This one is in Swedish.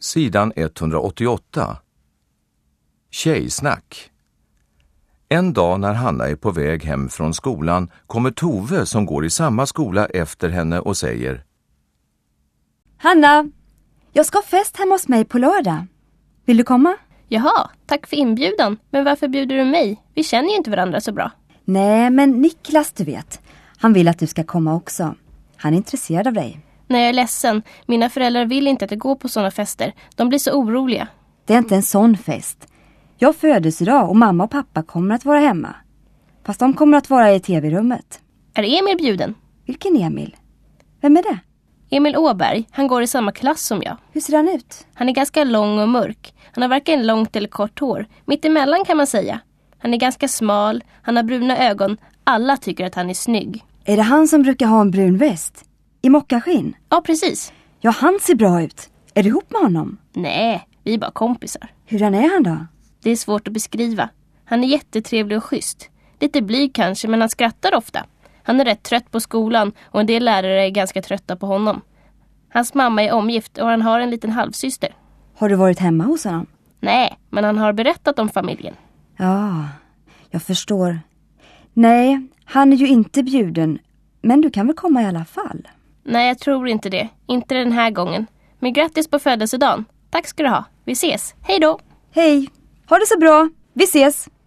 Sidan 188. Tjejsnack. En dag när Hanna är på väg hem från skolan kommer Tove som går i samma skola efter henne och säger: Hanna, jag ska ha fest hemma hos mig på lördag. Vill du komma? Jaha, tack för inbjudan. Men varför bjuder du mig? Vi känner ju inte varandra så bra. Nej, men Niklas, du vet. Han vill att du ska komma också. Han är intresserad av dig. Nej, jag är ledsen. Mina föräldrar vill inte att jag går på sådana fester. De blir så oroliga. Det är inte en sån fest. Jag föddes idag och mamma och pappa kommer att vara hemma. Fast de kommer att vara i tv-rummet. Är Emil bjuden? Vilken Emil? Vem är det? Emil Åberg, han går i samma klass som jag. Hur ser han ut? Han är ganska lång och mörk. Han har varken långt eller kort hår. Mitt emellan kan man säga. Han är ganska smal, han har bruna ögon. Alla tycker att han är snygg. Är det han som brukar ha en brun väst? I mockaskinn? Ja, precis. Ja, han ser bra ut. Är du ihop med honom? Nej, vi är bara kompisar. Hurdan är han då? Det är svårt att beskriva. Han är jättetrevlig och schysst. Lite blyg kanske, men han skrattar ofta. Han är rätt trött på skolan och en del lärare är ganska trötta på honom. Hans mamma är omgift och han har en liten halvsyster. Har du varit hemma hos honom? Nej, men han har berättat om familjen. Ja, jag förstår. Nej, han är ju inte bjuden. Men du kan väl komma i alla fall? Nej, jag tror inte det. Inte den här gången. Men grattis på födelsedagen. Tack ska du ha. Vi ses. Hej då! Hej! Ha det så bra! Vi ses!